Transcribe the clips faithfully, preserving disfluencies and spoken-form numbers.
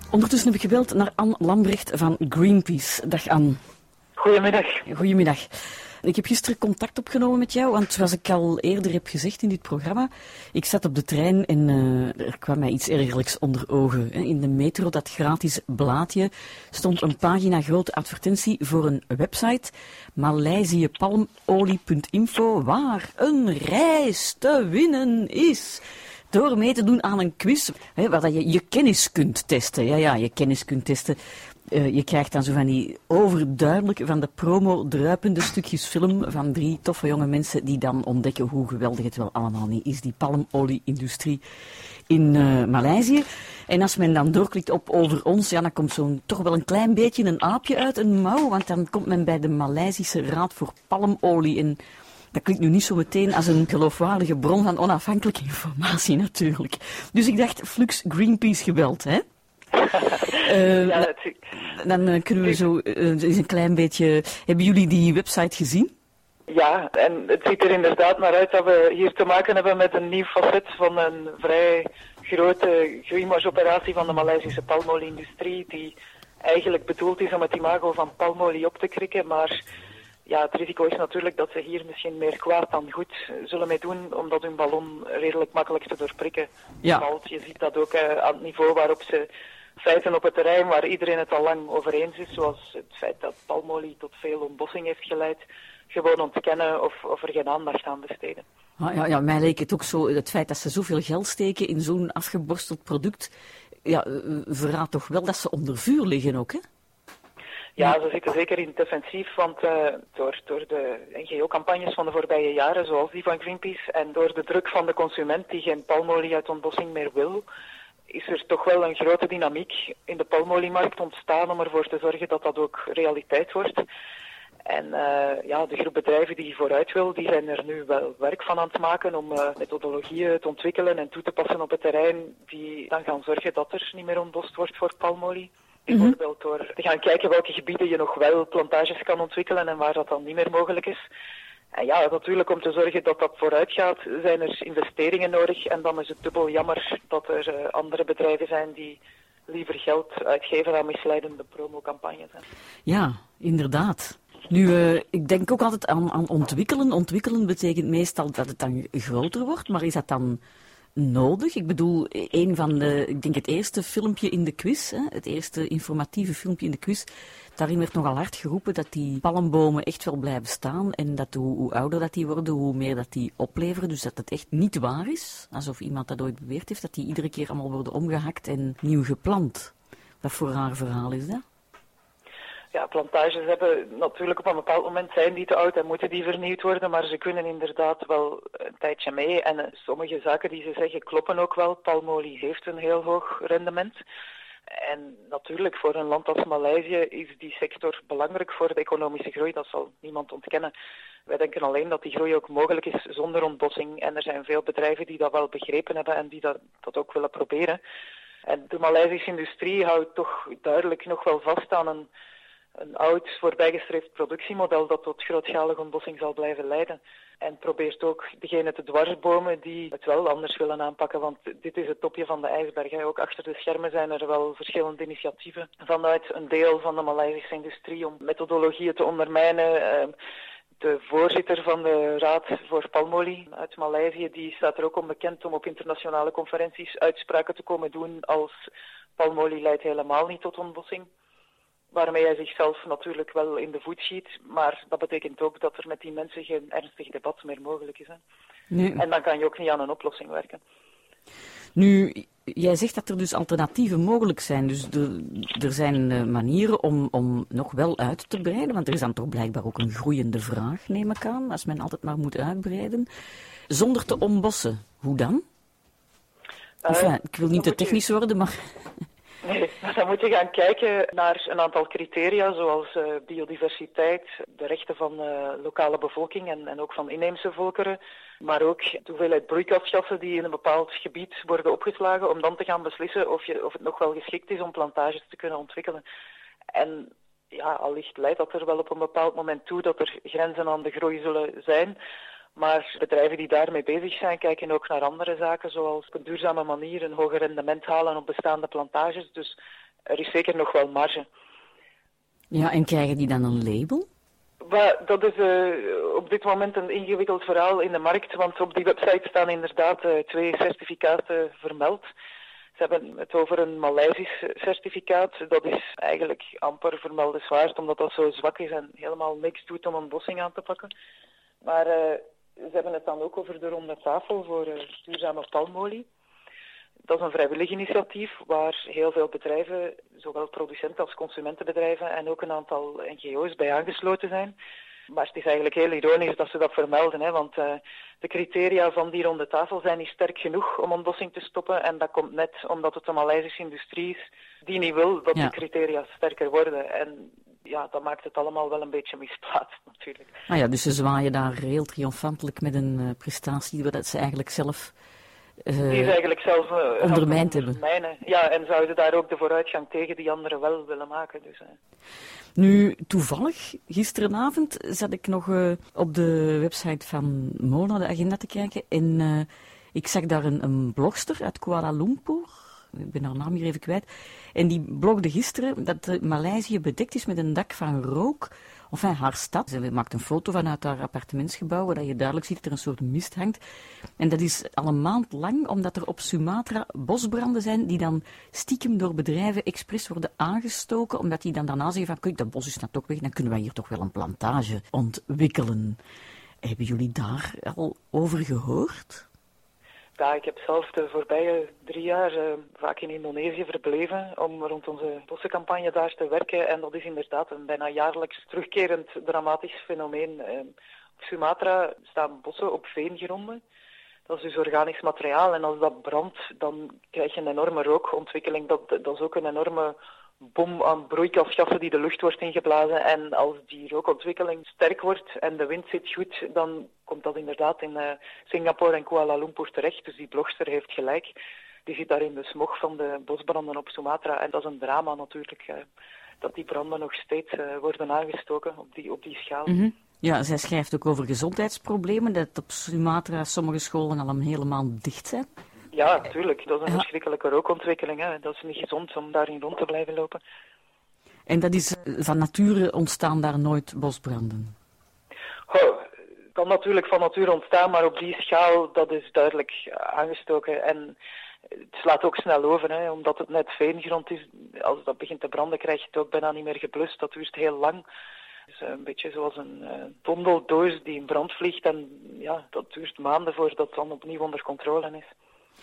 Ondertussen heb ik gebeld naar Anne Lambrecht van Greenpeace. Dag Anne. Goedemiddag. Goedemiddag. Ik heb gisteren contact opgenomen met jou, want zoals ik al eerder heb gezegd in dit programma, ik zat op de trein en uh, er kwam mij iets ergerlijks onder ogen. In de metro, dat gratis blaadje, stond een pagina grote advertentie voor een website, malaysiapalmolie punt info, waar een reis te winnen is. Door mee te doen aan een quiz, hè, waar dat je je kennis kunt testen. Ja, ja, je kennis kunt testen. Uh, je krijgt dan zo van die overduidelijk van de promo druipende stukjes film van drie toffe jonge mensen die dan ontdekken hoe geweldig het wel allemaal niet is, die palmolie-industrie in uh, Maleisië. En als men dan doorklikt op over ons, ja, dan komt zo'n toch wel een klein beetje een aapje uit een mouw, want dan komt men bij de Maleisische Raad voor Palmolie en dat klinkt nu niet zo meteen als een geloofwaardige bron van onafhankelijke informatie natuurlijk. Dus ik dacht, Flux Greenpeace gebeld, hè? Uh, ja, dat is... Dan uh, kunnen we zo uh, eens een klein beetje... Hebben jullie die website gezien? Ja, en het ziet er inderdaad naar uit dat we hier te maken hebben met een nieuw facet van een vrij grote greenwash-operatie van de Maleisische palmolie-industrie, die eigenlijk bedoeld is om het imago van palmolie op te krikken, maar ja, het risico is natuurlijk dat ze hier misschien meer kwaad dan goed zullen mee doen, omdat hun ballon redelijk makkelijk te doorprikken ja. valt. Je ziet dat ook uh, aan het niveau waarop ze feiten op het terrein waar iedereen het al lang over eens is, zoals het feit dat palmolie tot veel ontbossing heeft geleid, gewoon ontkennen of, of er geen aandacht aan besteden. Ah, ja, ja, mij leek het ook zo, het feit dat ze zoveel geld steken in zo'n afgeborsteld product, ja, verraadt toch wel dat ze onder vuur liggen ook, hè? Ja, ze zitten zeker in het defensief, want uh, door, door de N G O-campagnes van de voorbije jaren, zoals die van Greenpeace, en door de druk van de consument die geen palmolie uit ontbossing meer wil, is er toch wel een grote dynamiek in de palmoliemarkt ontstaan om ervoor te zorgen dat dat ook realiteit wordt. En uh, ja, de groep bedrijven die vooruit wil, die zijn er nu wel werk van aan het maken om uh, methodologieën te ontwikkelen en toe te passen op het terrein die dan gaan zorgen dat er niet meer ontbost wordt voor palmolie. Bijvoorbeeld door te gaan kijken welke gebieden je nog wel plantages kan ontwikkelen en waar dat dan niet meer mogelijk is. En ja, natuurlijk om te zorgen dat dat vooruit gaat, zijn er investeringen nodig. En dan is het dubbel jammer dat er uh, andere bedrijven zijn die liever geld uitgeven aan misleidende promocampagnes. Ja, inderdaad. Nu, uh, ik denk ook altijd aan, aan ontwikkelen. Ontwikkelen betekent meestal dat het dan groter wordt, maar is dat dan nodig? Ik bedoel, een van de, ik denk het eerste filmpje in de quiz, hè, het eerste informatieve filmpje in de quiz, daarin werd nogal hard geroepen dat die palmbomen echt wel blijven staan en dat hoe, hoe ouder dat die worden, hoe meer dat die opleveren. Dus dat het echt niet waar is, alsof iemand dat ooit beweerd heeft, dat die iedere keer allemaal worden omgehakt en nieuw geplant. Wat voor raar verhaal is dat? Ja, plantages hebben natuurlijk op een bepaald moment zijn die te oud en moeten die vernieuwd worden, maar ze kunnen inderdaad wel een tijdje mee. En uh, sommige zaken die ze zeggen kloppen ook wel. Palmolie heeft een heel hoog rendement. En natuurlijk, voor een land als Maleisië is die sector belangrijk voor de economische groei. Dat zal niemand ontkennen. Wij denken alleen dat die groei ook mogelijk is zonder ontbossing. En er zijn veel bedrijven die dat wel begrepen hebben en die dat, dat ook willen proberen. En de Maleisische industrie houdt toch duidelijk nog wel vast aan een een oud, voorbijgestreefd productiemodel dat tot grootschalige ontbossing zal blijven leiden. En probeert ook degene te dwarsbomen die het wel anders willen aanpakken, want dit is het topje van de ijsberg. Ook achter de schermen zijn er wel verschillende initiatieven vanuit een deel van de Maleisische industrie om methodologieën te ondermijnen. De voorzitter van de Raad voor Palmolie uit Maleisië, die staat er ook onbekend om op internationale conferenties uitspraken te komen doen als palmolie leidt helemaal niet tot ontbossing. Waarmee hij zichzelf natuurlijk wel in de voet schiet, maar dat betekent ook dat er met die mensen geen ernstig debat meer mogelijk is. Hè. Nee. En dan kan je ook niet aan een oplossing werken. Nu, jij zegt dat er dus alternatieven mogelijk zijn. Dus er, er zijn uh, manieren om, om nog wel uit te breiden, want er is dan toch blijkbaar ook een groeiende vraag, neem ik aan, als men altijd maar moet uitbreiden. Zonder te ontbossen. Hoe dan? Enfin, uh, ik wil niet te technisch je... worden, maar... Nee, dan moet je gaan kijken naar een aantal criteria, zoals uh, biodiversiteit, de rechten van de uh, lokale bevolking en, en ook van inheemse volkeren, maar ook de hoeveelheid broeikasgassen die in een bepaald gebied worden opgeslagen, om dan te gaan beslissen of, je, of het nog wel geschikt is om plantages te kunnen ontwikkelen. En ja, allicht leidt dat er wel op een bepaald moment toe dat er grenzen aan de groei zullen zijn. Maar bedrijven die daarmee bezig zijn, kijken ook naar andere zaken, zoals op een duurzame manier een hoger rendement halen op bestaande plantages. Dus er is zeker nog wel marge. Ja, en krijgen die dan een label? Maar dat is uh, op dit moment een ingewikkeld verhaal in de markt, want op die website staan inderdaad uh, twee certificaten vermeld. Ze hebben het over een Maleisisch certificaat. Dat is eigenlijk amper vermeldenswaard, omdat dat zo zwak is en helemaal niks doet om een bossing aan te pakken. Maar uh, ze hebben het dan ook over de ronde tafel voor uh, duurzame palmolie. Dat is een vrijwillig initiatief waar heel veel bedrijven, zowel producenten als consumentenbedrijven en ook een aantal N G O's bij aangesloten zijn. Maar het is eigenlijk heel ironisch dat ze dat vermelden, hè, want uh, de criteria van die ronde tafel zijn niet sterk genoeg om ontbossing te stoppen. En dat komt net omdat het een Maleisische industrie is die niet wil dat ja. die criteria sterker worden. En ja, dat maakt het allemaal wel een beetje misplaatst natuurlijk. Ah ja, dus ze zwaaien daar heel triomfantelijk met een uh, prestatie dat ze eigenlijk zelf uh, die is eigenlijk zelf uh, ondermijnd hebben. Ja, en zouden daar ook de vooruitgang tegen die anderen wel willen maken. Dus, uh. Nu, toevallig, gisterenavond zat ik nog uh, op de website van Mona, de agenda, te kijken. En uh, ik zag daar een, een blogster uit Kuala Lumpur. Ik ben haar naam hier even kwijt. En die blogde gisteren dat uh, Maleisië bedekt is met een dak van rook. Enfin, haar stad. Ze maakt een foto vanuit haar appartementsgebouw, waar je duidelijk ziet dat er een soort mist hangt. En dat is al een maand lang, omdat er op Sumatra bosbranden zijn, die dan stiekem door bedrijven expres worden aangestoken, omdat die dan daarna zeggen van, kijk, dat bos is nou toch weg, dan kunnen wij hier toch wel een plantage ontwikkelen. Hebben jullie daar al over gehoord? Ja, ik heb zelf de voorbije drie jaar uh, vaak in Indonesië verbleven om rond onze bossencampagne daar te werken. En dat is inderdaad een bijna jaarlijks terugkerend dramatisch fenomeen. Uh, op Sumatra staan bossen op veengronden. Dat is dus organisch materiaal. En als dat brandt, dan krijg je een enorme rookontwikkeling. Dat, dat is ook een enorme bom aan broeikasgassen die de lucht wordt ingeblazen. En als die rookontwikkeling sterk wordt en de wind zit goed, dan komt dat inderdaad in uh, Singapore en Kuala Lumpur terecht. Dus die blogster heeft gelijk. Die zit daar in de smog van de bosbranden op Sumatra. En dat is een drama natuurlijk, uh, dat die branden nog steeds uh, worden aangestoken op die, op die schaal. Mm-hmm. Ja, zij schrijft ook over gezondheidsproblemen, dat op Sumatra sommige scholen al een hele maand dicht zijn. Ja, natuurlijk. Dat is een ja. verschrikkelijke rookontwikkeling. Hè. Dat is niet gezond om daarin rond te blijven lopen. En dat is van nature ontstaan daar nooit bosbranden? Oh, het kan natuurlijk van nature ontstaan, maar op die schaal, dat is duidelijk aangestoken. En het slaat ook snel over, hè, omdat het net veengrond is. Als dat begint te branden, krijg je het ook bijna niet meer geblust. Dat duurt heel lang. Dus een beetje zoals een uh, tondeldoos die in brand vliegt. En ja, dat duurt maanden voordat het dan opnieuw onder controle is.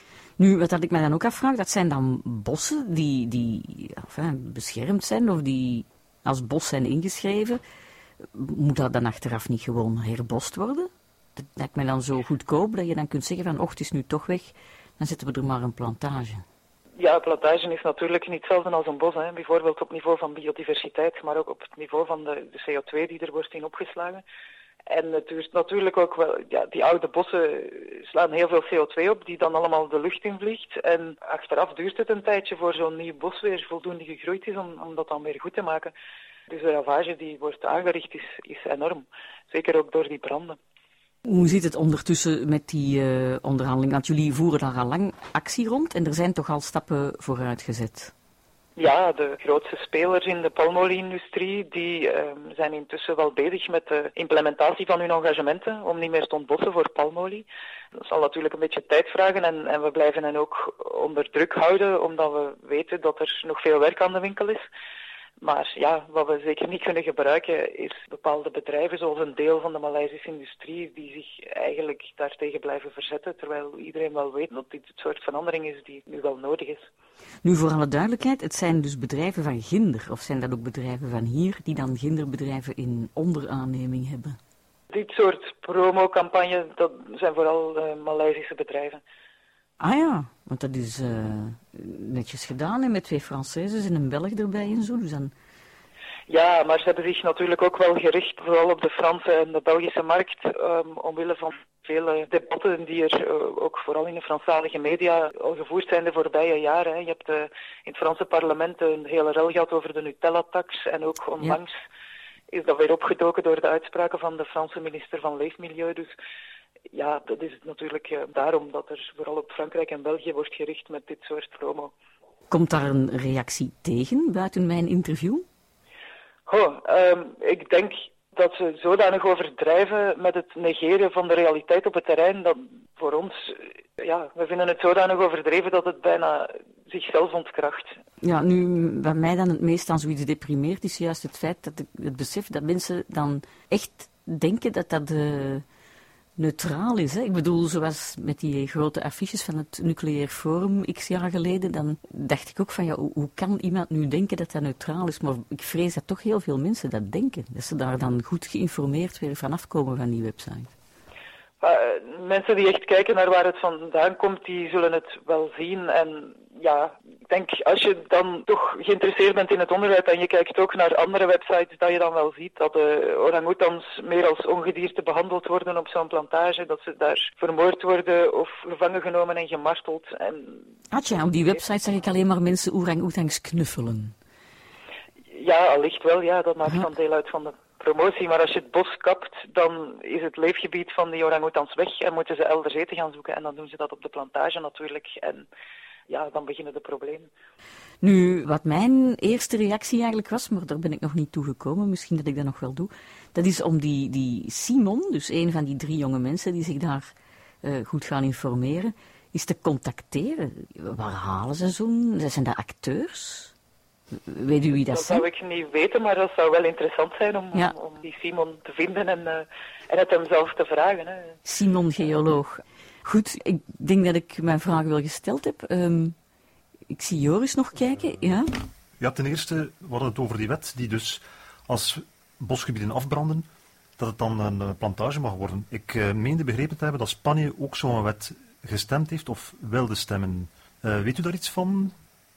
Nu, wat had ik mij dan ook afvraag, dat zijn dan bossen die, die enfin, beschermd zijn of die als bos zijn ingeschreven. Moet dat dan achteraf niet gewoon herbost worden? Dat lijkt mij dan zo goedkoop dat je dan kunt zeggen van, och, het is nu toch weg, dan zetten we er maar een plantage. Ja, plantage is natuurlijk niet hetzelfde als een bos. Hè. Bijvoorbeeld op niveau van biodiversiteit, maar ook op het niveau van de, de C O twee die er wordt in opgeslagen. En het duurt natuurlijk ook wel, ja, die oude bossen slaan heel veel C O twee op, die dan allemaal de lucht invliegt. En achteraf duurt het een tijdje voor zo'n nieuw bos weer voldoende gegroeid is om, om dat dan weer goed te maken. Dus de ravage die wordt aangericht is, is enorm. Zeker ook door die branden. Hoe zit het ondertussen met die uh, onderhandeling? Want jullie voeren daar al lang actie rond en er zijn toch al stappen vooruit gezet? Ja, de grootste spelers in de palmolie-industrie die uh, zijn intussen wel bezig met de implementatie van hun engagementen om niet meer te ontbossen voor palmolie. Dat zal natuurlijk een beetje tijd vragen en, en we blijven hen ook onder druk houden omdat we weten dat er nog veel werk aan de winkel is. Maar ja, wat we zeker niet kunnen gebruiken is bepaalde bedrijven zoals een deel van de Maleisische industrie die zich eigenlijk daartegen blijven verzetten, terwijl iedereen wel weet dat dit het soort verandering is die nu wel nodig is. Nu, voor alle duidelijkheid, het zijn dus bedrijven van Ginder, of zijn dat ook bedrijven van hier die dan Ginderbedrijven in onderaanneming hebben? Dit soort promocampagnes, dat zijn vooral uh, Maleisische bedrijven. Ah ja, want dat is uh, netjes gedaan hè, met twee Françaises en een Belg erbij en zo. Dus dan... Ja, maar ze hebben zich natuurlijk ook wel gericht, vooral op de Franse en de Belgische markt, um, omwille van vele debatten die er uh, ook vooral in de Franstalige media al gevoerd zijn de voorbije jaren. Hè. Je hebt uh, in het Franse parlement een hele rel gehad over de Nutella-tax en ook onlangs ja. is dat weer opgedoken door de uitspraken van de Franse minister van Leefmilieu. Dus ja, dat is natuurlijk uh, daarom dat er vooral op Frankrijk en België wordt gericht met dit soort promo. Komt daar een reactie tegen, buiten mijn interview? Oh, um, ik denk dat ze zodanig overdrijven met het negeren van de realiteit op het terrein, dat voor ons, ja, we vinden het zodanig overdreven dat het bijna zichzelf ontkracht. Ja, nu, wat mij dan het meest aan zoiets deprimeert, is juist het feit dat ik het besef dat mensen dan echt denken dat dat uh, neutraal is. Hè? Ik bedoel, zoals met die grote affiches van het Nucleair Forum x jaar geleden, dan dacht ik ook van, ja, hoe, hoe kan iemand nu denken dat dat neutraal is? Maar ik vrees dat toch heel veel mensen dat denken. Dat ze daar dan goed geïnformeerd weer vanaf komen van die website. Uh, mensen die echt kijken naar waar het vandaan komt, die zullen het wel zien. En ja, ik denk, als je dan toch geïnteresseerd bent in het onderwerp en je kijkt ook naar andere websites, dat je dan wel ziet dat de orang-oetans meer als ongedierte behandeld worden op zo'n plantage, dat ze daar vermoord worden of gevangen genomen en gemarteld. En... Atja, op die website zag ik alleen maar mensen orang-oetangs knuffelen. Ja, allicht wel, ja, dat maakt dan deel uit van de promotie, maar als je het bos kapt, dan is het leefgebied van die orang-oetans weg en moeten ze elders eten gaan zoeken en dan doen ze dat op de plantage natuurlijk en ja, dan beginnen de problemen. Nu, wat mijn eerste reactie eigenlijk was, maar daar ben ik nog niet toe gekomen, misschien dat ik dat nog wel doe, dat is om die, die Simon, dus een van die drie jonge mensen die zich daar uh, goed gaan informeren, is te contacteren. Waar halen ze zo'n? Zijn dat acteurs? Weet u wie dat, dat zijn? Dat zou ik niet weten, maar dat zou wel interessant zijn om, ja. om, om die Simon te vinden en, uh, en het hem zelf te vragen. Hè. Simon, geoloog. Goed, ik denk dat ik mijn vraag wel gesteld heb. Um, ik zie Joris nog kijken, ja? Ja, ten eerste, we hadden het over die wet die dus als bosgebieden afbranden, dat het dan een plantage mag worden. Ik uh, meende begrepen te hebben dat Spanje ook zo'n wet gestemd heeft of wilde stemmen. Uh, weet u daar iets van?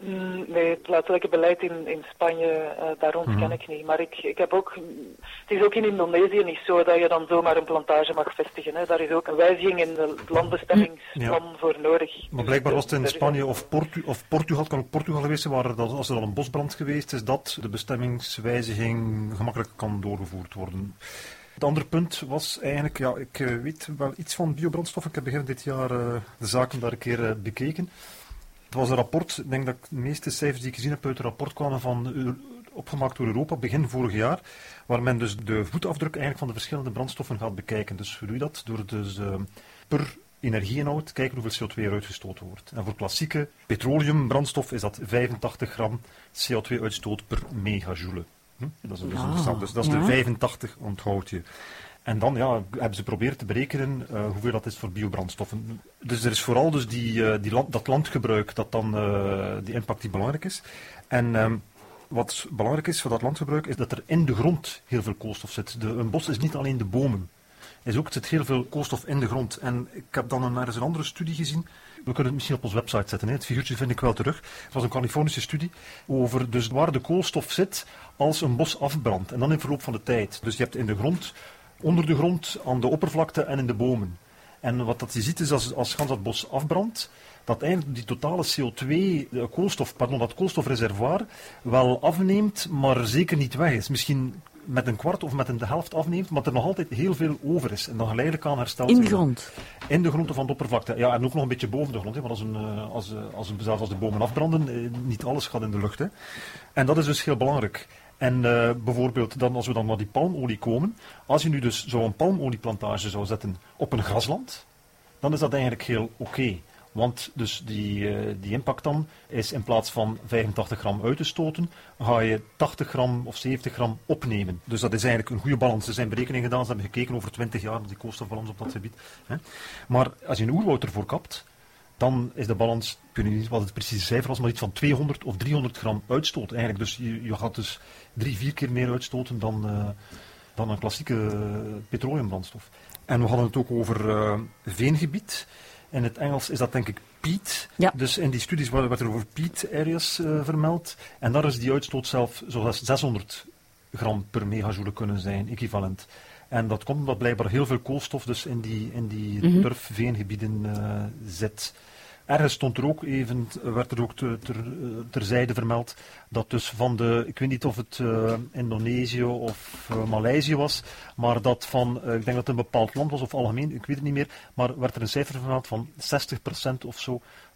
Nee, het plaatselijke beleid in, in Spanje, uh, daar rond mm-hmm. ken ik niet. Maar ik, ik heb ook, het is ook in Indonesië niet zo dat je dan zomaar een plantage mag vestigen. Hè. Daar is ook een wijziging in het landbestemmingsplan ja. voor nodig. Maar blijkbaar was het in Spanje of, Portu- of Portugal, kan ook Portugal geweest zijn, waar dat, als er al een bosbrand geweest is, dat de bestemmingswijziging gemakkelijk kan doorgevoerd worden. Het andere punt was eigenlijk, ja, ik uh, weet wel iets van biobrandstof. Ik heb begin dit jaar uh, de zaken daar een keer uh, bekeken. Het was een rapport, ik denk dat de meeste cijfers die ik gezien heb uit het rapport kwamen van, uh, opgemaakt door Europa, begin vorig jaar, waar men dus de voetafdruk eigenlijk van de verschillende brandstoffen gaat bekijken. Dus hoe doe je dat? Door dus uh, per energieinhoud kijken hoeveel C O twee er uitgestoten wordt. En voor klassieke petroleumbrandstof is dat vijfentachtig gram C O twee uitstoot per megajoule. Hm? Dat is dus ja, interessant. Dus dat is ja. de vijfentachtig, onthoud je. En dan ja, hebben ze geprobeerd te berekenen uh, hoeveel dat is voor biobrandstoffen. Dus er is vooral dus die, uh, die land, dat landgebruik, dat dan, uh, die impact die belangrijk is. En um, wat belangrijk is voor dat landgebruik, is dat er in de grond heel veel koolstof zit. De, een bos is niet alleen de bomen. Er is ook, er zit heel veel koolstof in de grond. En ik heb dan een, er is een andere studie gezien. We kunnen het misschien op onze website zetten. Hè. Het figuurtje vind ik wel terug. Het was een Californische studie over dus waar de koolstof zit als een bos afbrandt. En dan in verloop van de tijd. Dus je hebt in de grond, onder de grond, aan de oppervlakte en in de bomen. En wat dat je ziet is als, als gans dat bos afbrandt, dat eigenlijk die totale C O twee, de koolstof, pardon, dat koolstofreservoir wel afneemt, maar zeker niet weg is. Misschien met een kwart of met een de helft afneemt, maar er nog altijd heel veel over is. En dan geleidelijk aan herstelt. In de grond? In de grond of van de oppervlakte. Ja, en ook nog een beetje boven de grond. Hè, want als, een, als, als, een, zelfs als de bomen afbranden, niet alles gaat in de lucht. Hè. En dat is dus heel belangrijk. En uh, bijvoorbeeld, dan, als we dan naar die palmolie komen, als je nu dus zo'n palmolieplantage zou zetten op een grasland, dan is dat eigenlijk heel oké. Okay. Want dus die, uh, die impact dan is in plaats van vijfentachtig gram uit te stoten, ga je tachtig gram of zeventig gram opnemen. Dus dat is eigenlijk een goede balans. Er zijn berekeningen gedaan, ze hebben gekeken over twintig jaar, die koolstofbalans op dat gebied. Hè. Maar als je een oerwoud ervoor kapt, dan is de balans, ik weet niet wat het precieze cijfer was, maar iets van tweehonderd of driehonderd gram uitstoot eigenlijk. Dus je, je gaat dus drie, vier keer meer uitstoten dan, uh, dan een klassieke uh, petroleumbrandstof. En we hadden het ook over uh, veengebied. In het Engels is dat denk ik peat. Ja. Dus in die studies werd er over peat areas uh, vermeld. En daar is die uitstoot zelf zoals zeshonderd gram per megajoule kunnen zijn, equivalent. En dat komt omdat blijkbaar heel veel koolstof dus in die, in die mm-hmm. turfveengebieden uh, zit. Ergens stond er ook even, werd er ook te, ter, terzijde vermeld, dat dus van de, ik weet niet of het uh, Indonesië of uh, Maleisië was, maar dat van, uh, ik denk dat het een bepaald land was of algemeen, ik weet het niet meer, maar werd er een cijfer vermeld van zestig procent of zo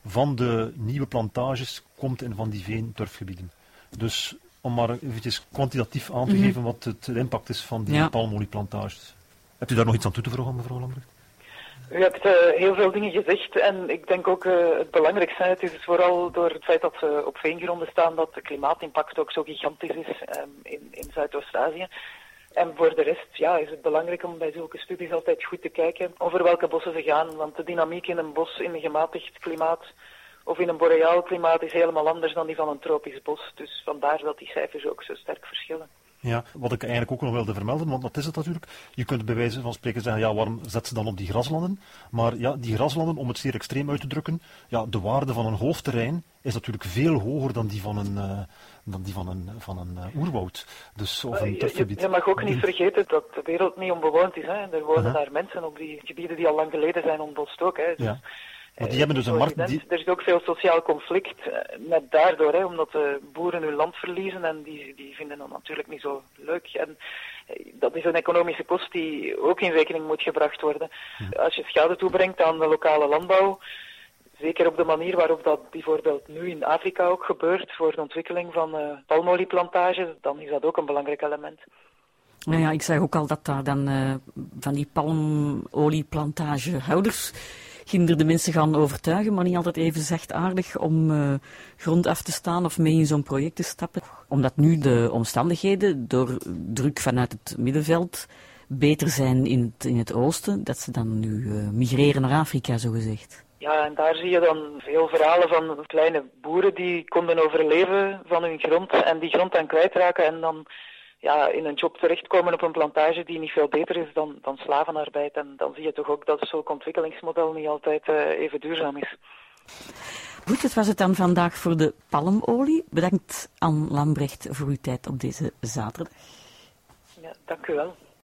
van de nieuwe plantages komt in van die veen-turfgebieden. Dus om maar eventjes kwantitatief aan te mm-hmm. geven wat het impact is van die ja. palmolieplantages. Hebt u daar nog iets aan toe te voegen, mevrouw Lambrecht? U hebt uh, heel veel dingen gezegd en ik denk ook uh, het belangrijkste, het is vooral door het feit dat ze op veengronden staan, dat de klimaatimpact ook zo gigantisch is um, in, in Zuidoost-Azië. En voor de rest ja, is het belangrijk om bij zulke studies altijd goed te kijken over welke bossen ze gaan, want de dynamiek in een bos in een gematigd klimaat of in een boreaal klimaat is helemaal anders dan die van een tropisch bos. Dus vandaar dat die cijfers ook zo sterk verschillen. Ja, wat ik eigenlijk ook nog wilde vermelden, want dat is het natuurlijk. Je kunt bij wijze van spreken zeggen, ja, waarom zet ze dan op die graslanden? Maar ja, die graslanden, om het zeer extreem uit te drukken, ja, de waarde van een hoofdterrein is natuurlijk veel hoger dan die van een, uh, dan die van een, van een uh, oerwoud. Dus, of een turfgebied. Je, je mag ook niet vergeten dat de wereld niet onbewoond is. Hè. Er wonen uh-huh. daar mensen op die gebieden die al lang geleden zijn ontbost ook. Hè. Dus, ja. Maar die hebben dus een markt... Die... Er is ook veel sociaal conflict, net daardoor, hè, omdat de boeren hun land verliezen en die, die vinden dat natuurlijk niet zo leuk. En dat is een economische kost die ook in rekening moet gebracht worden. Hm. Als je schade toebrengt aan de lokale landbouw, zeker op de manier waarop dat bijvoorbeeld nu in Afrika ook gebeurt, voor de ontwikkeling van uh, palmolieplantages, dan is dat ook een belangrijk element. Nou ja, ik zeg ook al dat daar dan uh, van die palmolieplantagehouder ginder de mensen gaan overtuigen, maar niet altijd even zachtaardig om uh, grond af te staan of mee in zo'n project te stappen. Omdat nu de omstandigheden door druk vanuit het middenveld beter zijn in het, in het oosten, dat ze dan nu uh, migreren naar Afrika, zogezegd. Ja, en daar zie je dan veel verhalen van kleine boeren die konden overleven van hun grond en die grond dan kwijtraken en dan ja, in een job terechtkomen op een plantage die niet veel beter is dan, dan slavenarbeid. En dan zie je toch ook dat zo'n ontwikkelingsmodel niet altijd uh, even duurzaam is. Goed, dat was het dan vandaag voor de palmolie. Bedankt Anne Lambrecht voor uw tijd op deze zaterdag. Ja, dank u wel.